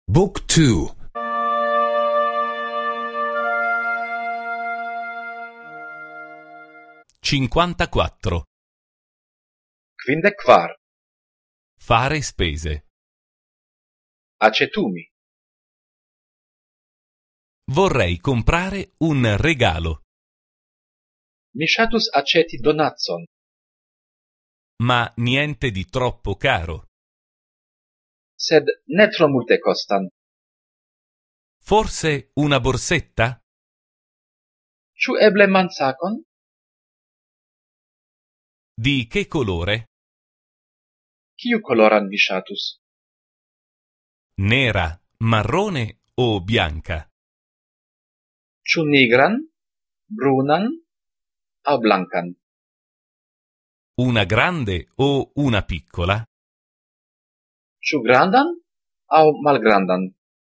Book 2. 54. 54. Fare spese. Acetumi. Vorrei comprare un regalo, Mi ŝatus aĉeti donacon, ma niente di troppo caro. sed ne tro multe kostan. Forse una borsetta? Ĉu eble mansakon? Di che colore? Kiu koloran vi ŝatus? Nera, marrone o bianca? Ĉu nigran, brunan aŭ blankan? Una grande o una piccola? Ĉu grandan aŭ malgrandan?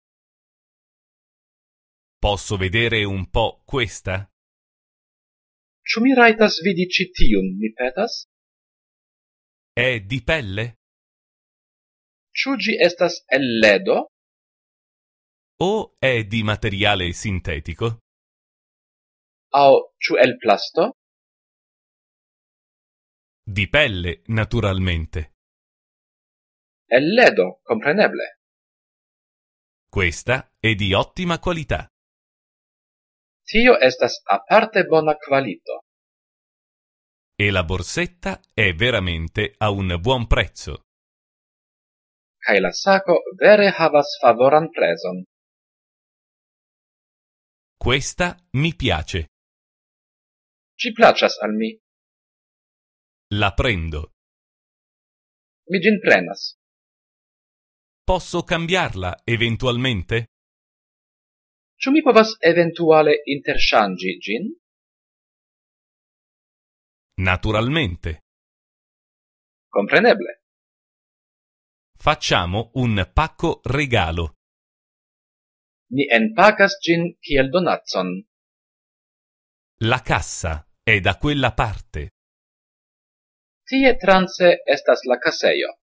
Posso vedere un po' questa? Ĉu mi rajtas vidi ĉi tiun, mi petas? È di pelle? Ĉu ĝi estas el ledo O è di materiale sintetico? aŭ ĉu el plasto? Di pelle, naturalmente. El ledo, kompreneble. Questa è di ottima qualità. Tio estas aparte bona kvalito. E la borsetta è veramente a un buon prezzo. Kaj la sako vere havas favoran prezon. Questa mi piace. Ĝi plaĉas al mi. La prendo. Mi ĝin prenas. Posso cambiarla eventualmente? Ĉu mi povas eventuale interŝanĝi ĝin? Naturalmente. Kompreneble. Facciamo un pacco regalo. Ni enpakas ĝin kiel donacon. La cassa è da quella parte. Tie transe estas la kasejo.